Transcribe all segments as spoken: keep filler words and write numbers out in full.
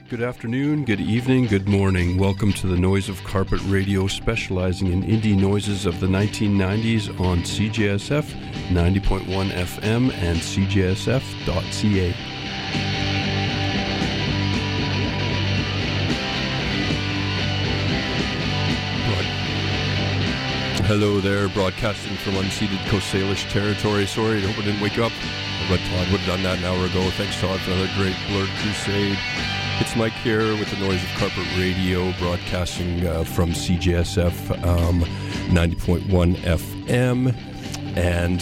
Good afternoon, good evening, good morning. Welcome to the Noise of Carpet Radio, specializing in indie noises of the nineteen nineties on C J S F ninety point one F M and C J S F dot C A. Hello there, broadcasting from unceded Coast Salish territory. Sorry, I hope I didn't wake up. But Todd would have done that an hour ago. Thanks, Todd, for another great Blurred Crusade. It's Mike here with the Noise of Carpet Radio, broadcasting uh, from C J S F um, ninety point one F M. And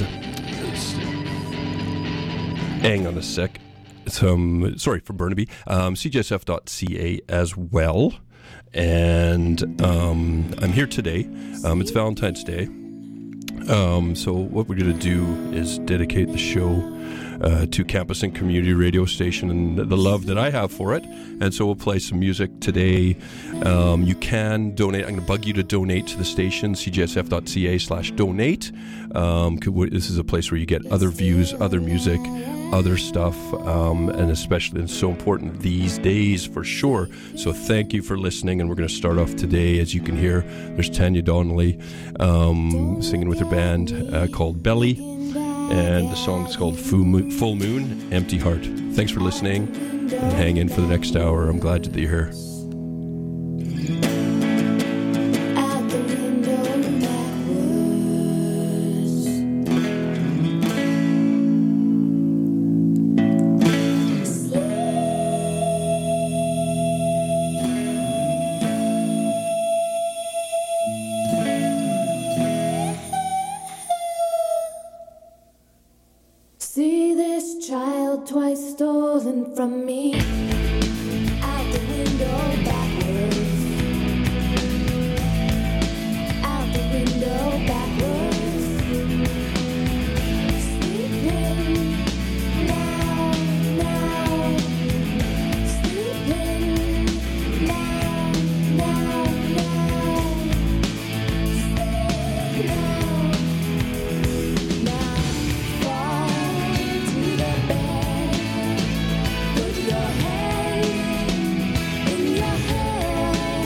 hang on a sec. Um, sorry, from Burnaby. Um, C J S F dot C A as well. And um, I'm here today. Um, it's Valentine's Day. Um, so what we're going to do is dedicate the show uh, to campus and community radio station and the love that I have for it. And so we'll play some music today. Um, you can donate. I'm going to bug you to donate to the station, C J S F dot C A slash donate. Um, this is a place where you get other views, other music, other stuff, um, and especially it's so important these days for sure. So thank you for listening, and we're going to start off today. As you can hear, there's Tanya Donnelly um, singing with her band uh, called Belly, and the song is called Full Moon, Full Moon, Empty Heart. Thanks for listening, and hang in for the next hour. I'm glad that you're here. Twice stolen from me, out the window backwards, out the window backwards, sleeping now, now, sleeping now, now, now, sleep now, now, fall to the bed. Your head in your head.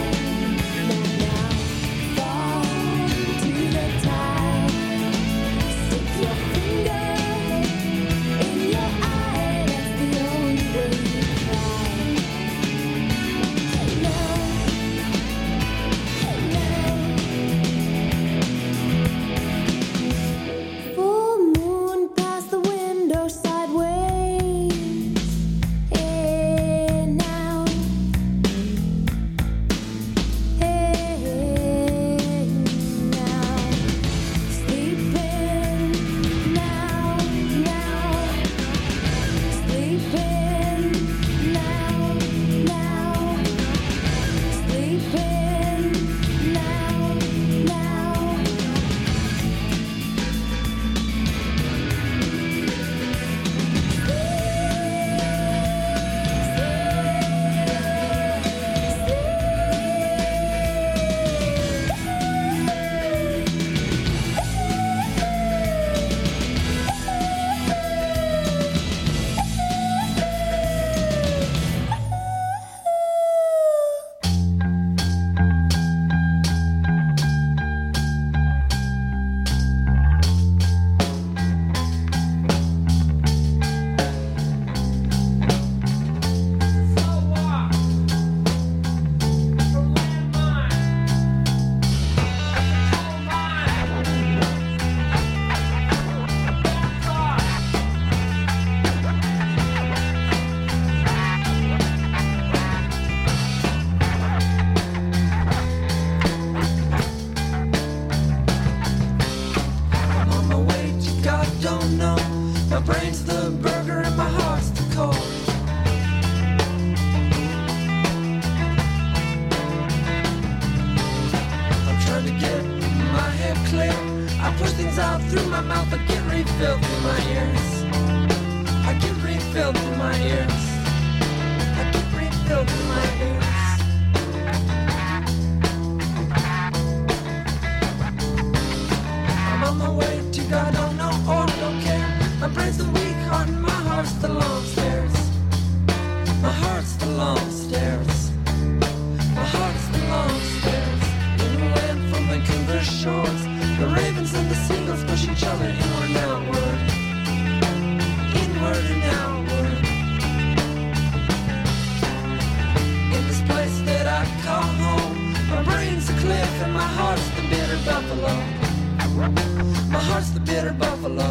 heart's the bitter buffalo.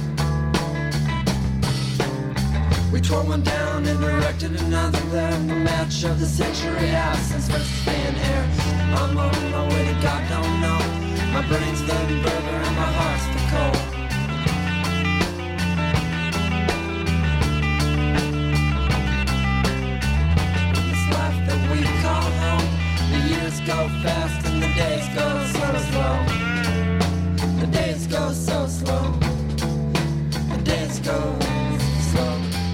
We tore one down and erected another there. The match of the century, absence versus thin air. I'm on my way to God don't know. My brain's the burger and my heart's the coal. This life that we call home, the years go fast and the days go so slow. The days go so slow. The days go slow.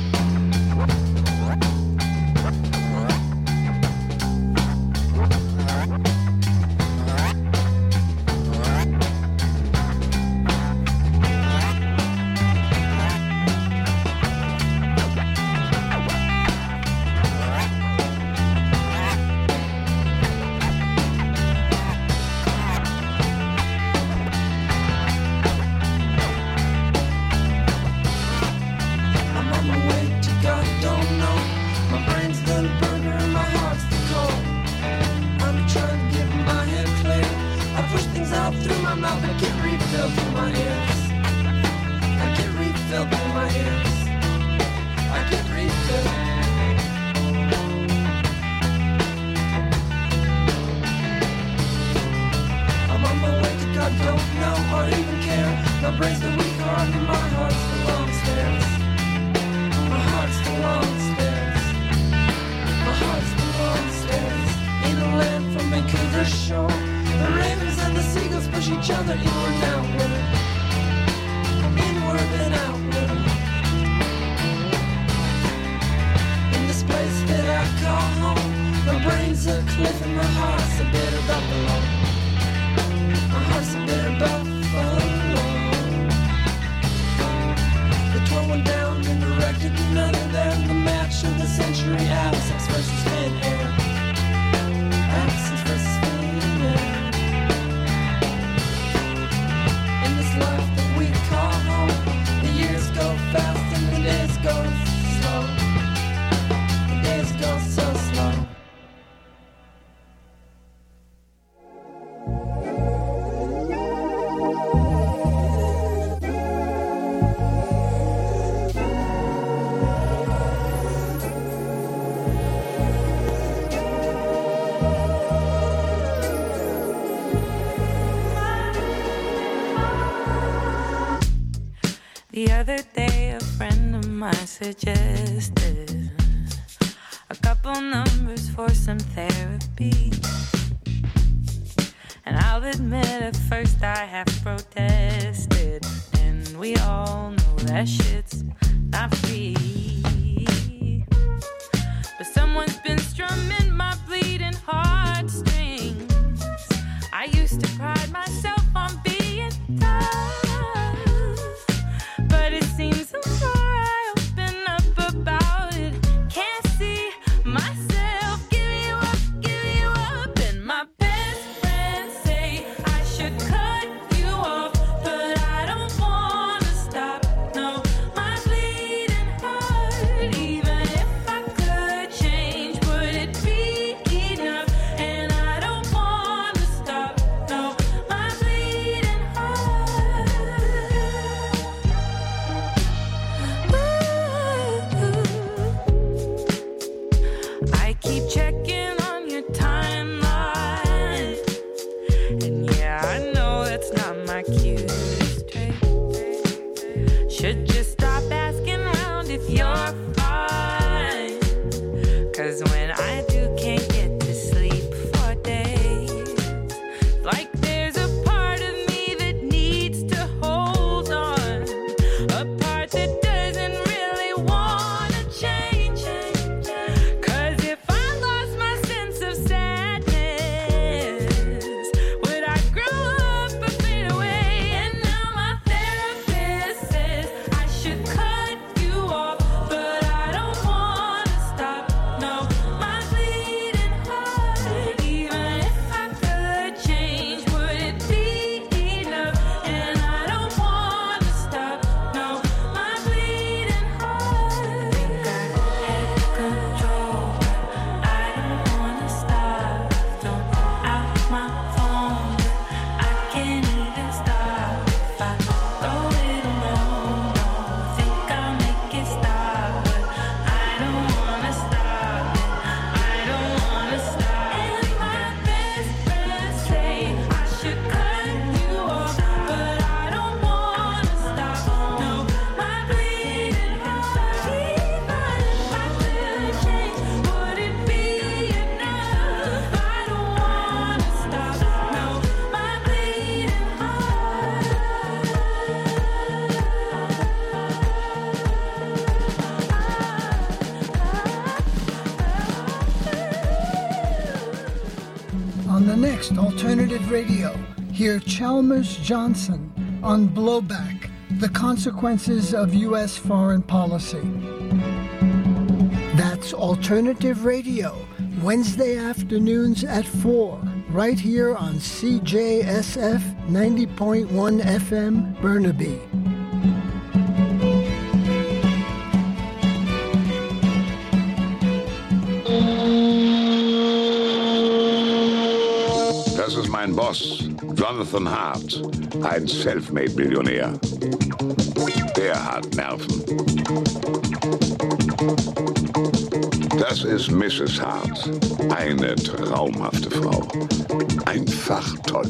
The other day a friend of mine suggested a couple numbers for some therapy. And I'll admit at first I half protested. And we all know that shit's not free. But someone's been strumming my bleeding heartstrings. I used to pride myself on being tough, but it seems the more I open up about it, can't see myself giving you up, giving you up. And my best friends say I should cut you off, but I don't wanna stop. No, my bleeding heart the next Alternative Radio, hear Chalmers Johnson on Blowback, the Consequences of U S Foreign Policy. That's Alternative Radio, Wednesday afternoons at four, right here on C J S F ninety point one F M, Burnaby. Das ist mein Boss, Jonathan Hart, ein Selfmade-Millionär. Der hat Nerven. Das ist Misses Hart, eine traumhafte Frau. Einfach toll.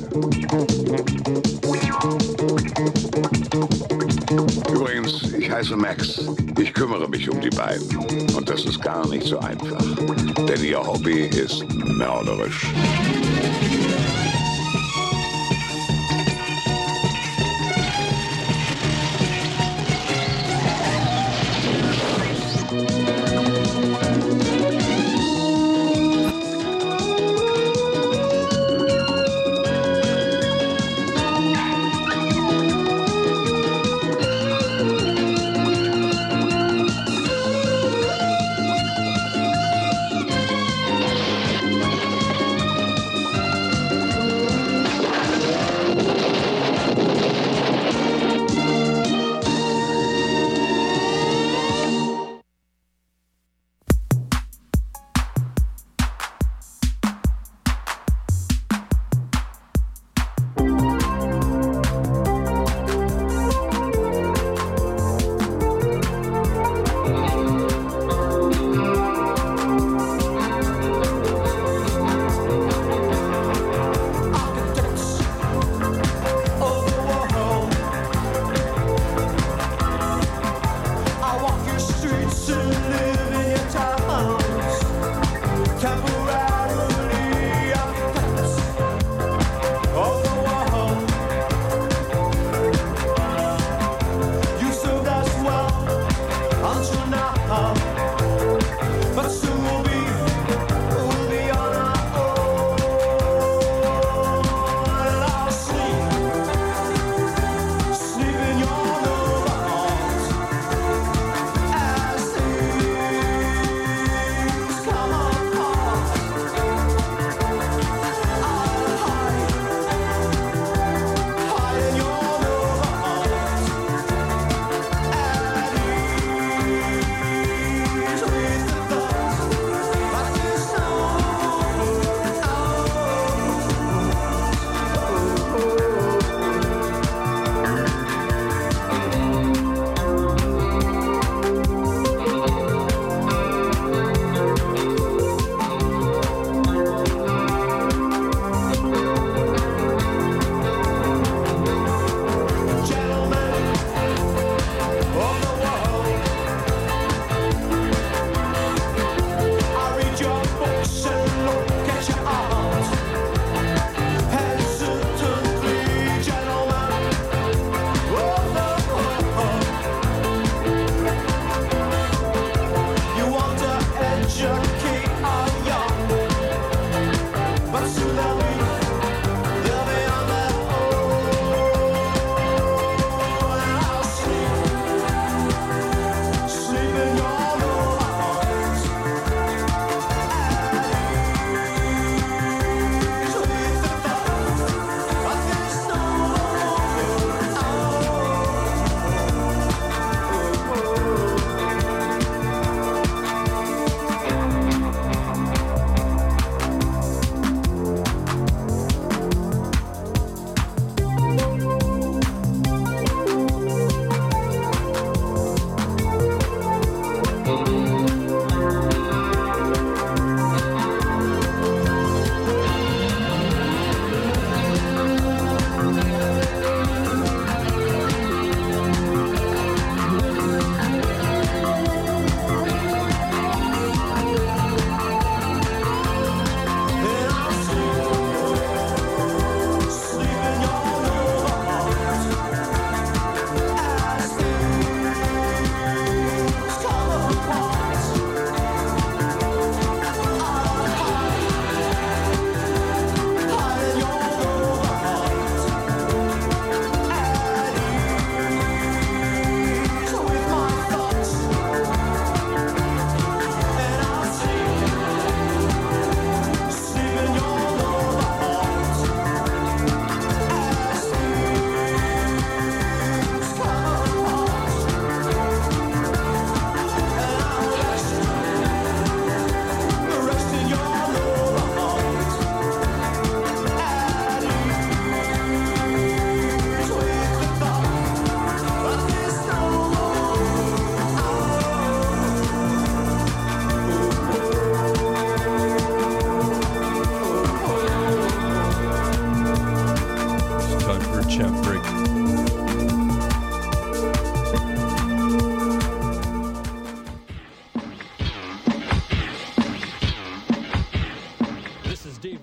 Übrigens, ich heiße Max. Ich kümmere mich um die beiden. Und das ist gar nicht so einfach. Denn ihr Hobby ist mörderisch.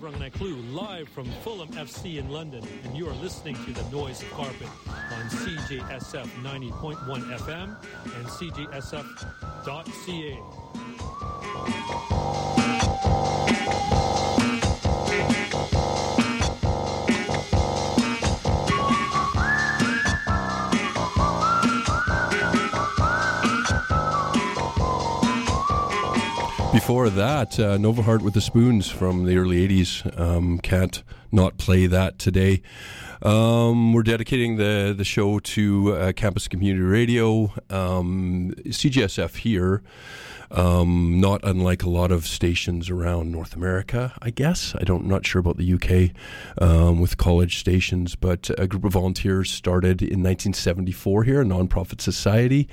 Rangana Clue, live from Fulham F C in London, and you are listening to The Noise of Carpet on C J S F ninety point one F M and C J S F dot C A. Before that, uh, Nova Heart with the Spoons from the early eighties. Um, can't not play that today. Um, we're dedicating the, the show to uh, Campus Community Radio, um, C G S F here, um, not unlike a lot of stations around North America, I guess. I don't, I'm not sure about the U K um, with college stations, but a group of volunteers started in nineteen seventy-four here, a nonprofit society.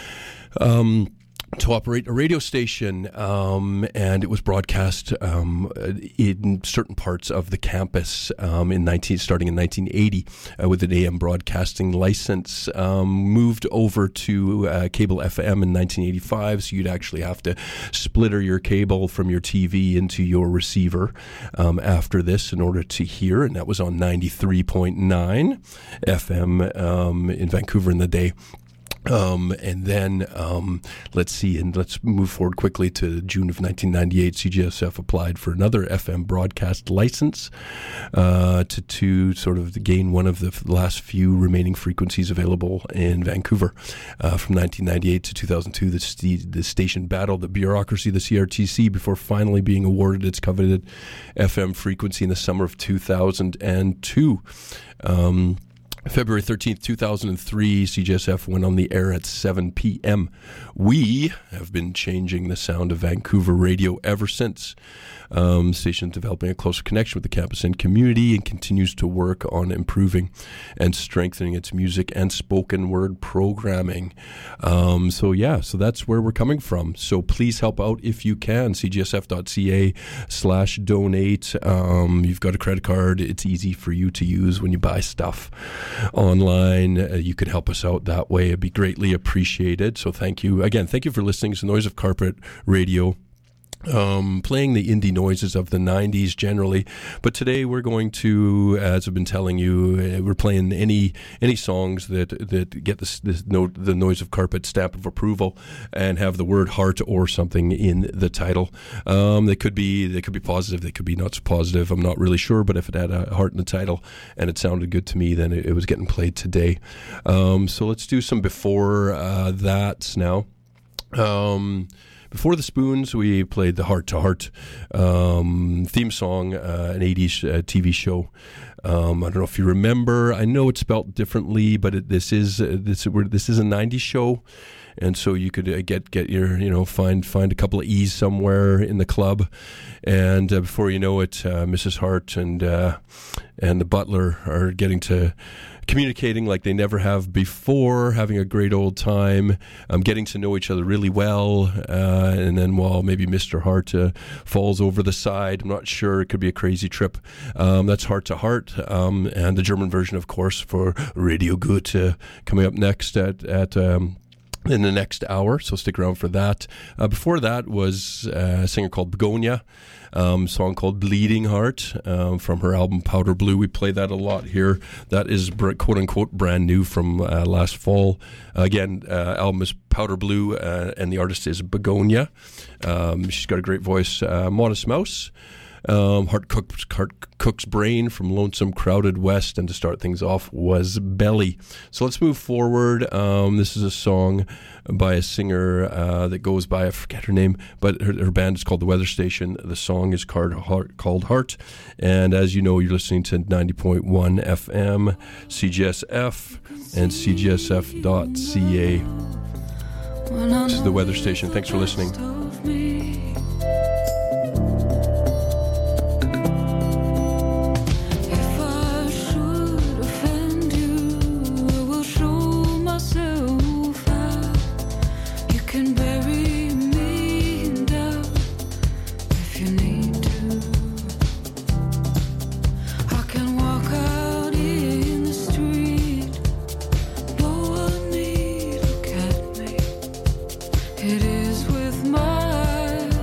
Um, to operate a radio station, um, and it was broadcast um, in certain parts of the campus um, in nineteen starting in nineteen eighty uh, with an A M broadcasting license. Um, moved over to uh, cable F M in nineteen eighty-five, so you'd actually have to splitter your cable from your T V into your receiver um, after this in order to hear, and that was on ninety-three point nine F M um, in Vancouver in the day. Um, and then, um, let's see, and let's move forward quickly to June of nineteen ninety-eight. C G S F applied for another F M broadcast license, uh, to, to sort of gain one of the last few remaining frequencies available in Vancouver. Uh, from nineteen ninety-eight to two thousand two, the, st- the station battled the bureaucracy, the C R T C, before finally being awarded its coveted F M frequency in the summer of two thousand two. Um, February thirteenth, two thousand three, C G S F went on the air at seven p.m. We have been changing the sound of Vancouver radio ever since. Um, station developing a closer connection with the campus and community, and continues to work on improving and strengthening its music and spoken word programming. Um, so yeah, so that's where we're coming from. So please help out if you can. C G S F dot C A slash donate. Um, you've got a credit card. It's easy for you to use when you buy stuff online. Uh, you could help us out that way. It'd be greatly appreciated. So thank you. Again, thank you for listening to Noise of Carpet Radio. Um, playing the indie noises of the nineties generally, but today we're going to, as I've been telling you, uh, we're playing any any songs that that get this, this note, the Noise of Carpet stamp of approval, and have the word heart or something in the title. Um, they could be they could be positive, they could be not so positive. I'm not really sure, but if it had a heart in the title and it sounded good to me, then it, it was getting played today. Um, so let's do some before uh, that now. Um, Before the Spoons, we played the Heart to Heart um, theme song, uh, an eighties uh, T V show. Um, I don't know if you remember. I know it's spelled differently, but it, this is uh, this we're, this is a nineties show, and so you could uh, get get your you know find find a couple of E's somewhere in the club, and uh, before you know it, uh, Missus Hart and uh, and the butler are getting to. Communicating like they never have before, having a great old time, um, getting to know each other really well, uh, and then while maybe Mister Hart uh, falls over the side, I'm not sure, it could be a crazy trip. Um, that's Heart to Heart, um, and the German version, of course, for Radio Gut, uh, coming up next at at. Um, in the next hour, so stick around for that. Uh, before that was uh, a singer called Begonia, um, song called Bleeding Heart um, from her album Powder Blue. We play that a lot here. That is quote-unquote brand new from uh, last fall. Uh, again, uh, album is Powder Blue, uh, and the artist is Begonia. Um, she's got a great voice. Uh, Modest Mouse. Um, Heart Cook's, Heart Cook's Brain from Lonesome Crowded West, and to start things off was Belly. So let's move forward. Um, this is a song by a singer uh, that goes by, I forget her name, but her, her band is called The Weather Station. The song is called Heart, called Heart, and as you know, you're listening to ninety point one F M, C G S F, and C G S F dot C A. This is The Weather Station. Thanks for listening. It is with my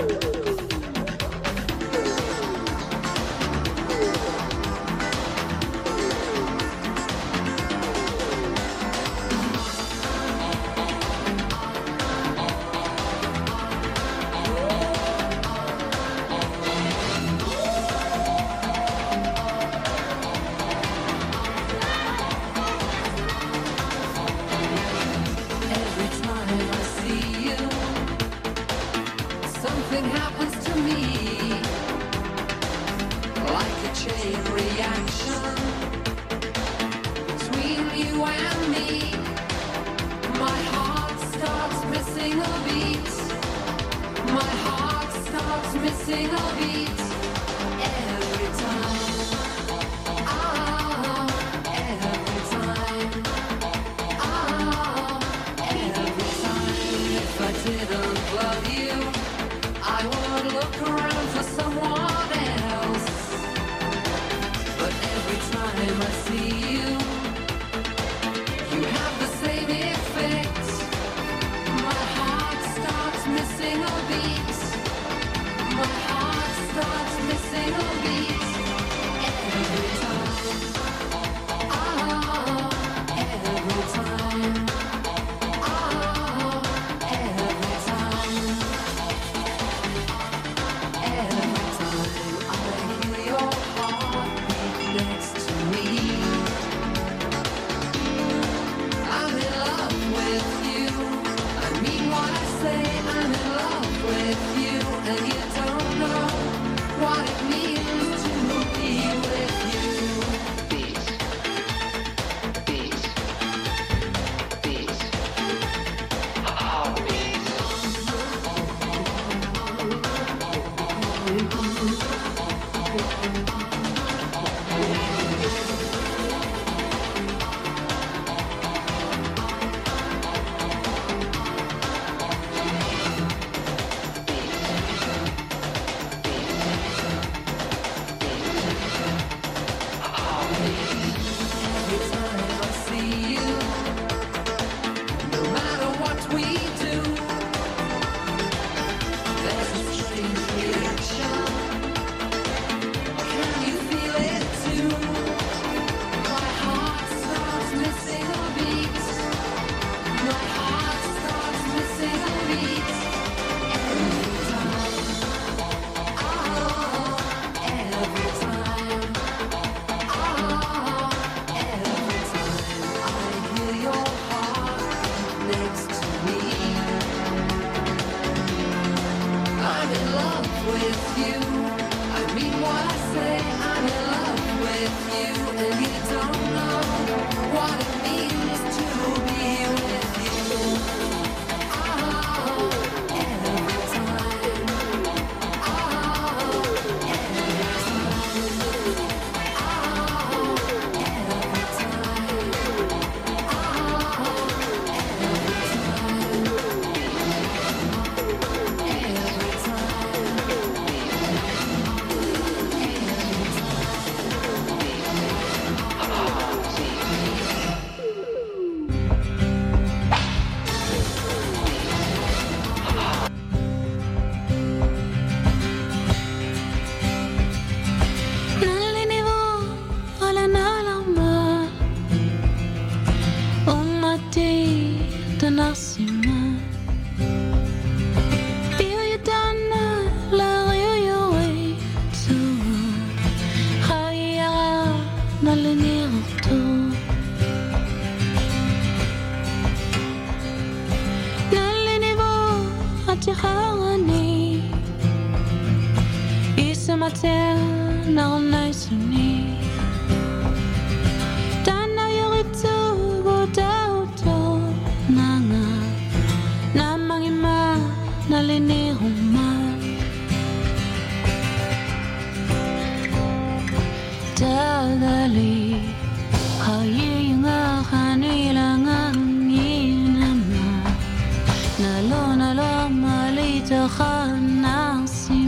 Nalo nalo malito khanasi